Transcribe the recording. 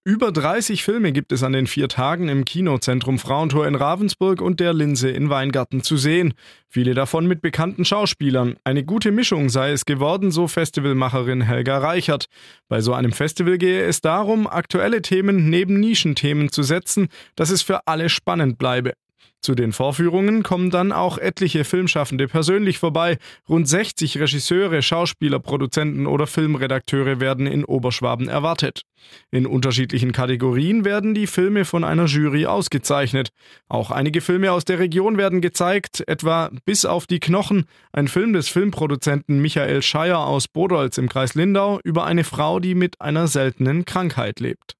Über 30 Filme gibt es an den 4 Tagen im Kinozentrum Frauentor in Ravensburg und der Linse in Weingarten zu sehen. Viele davon mit bekannten Schauspielern. Eine gute Mischung sei es geworden, so Festivalmacherin Helga Reichert. Bei so einem Festival gehe es darum, aktuelle Themen neben Nischenthemen zu setzen, dass es für alle spannend bleibe. Zu den Vorführungen kommen dann auch etliche Filmschaffende persönlich vorbei. Rund 60 Regisseure, Schauspieler, Produzenten oder Filmredakteure werden in Oberschwaben erwartet. In unterschiedlichen Kategorien werden die Filme von einer Jury ausgezeichnet. Auch einige Filme aus der Region werden gezeigt, etwa Bis auf die Knochen, ein Film des Filmproduzenten Michael Scheier aus Bodolz im Kreis Lindau über eine Frau, die mit einer seltenen Krankheit lebt.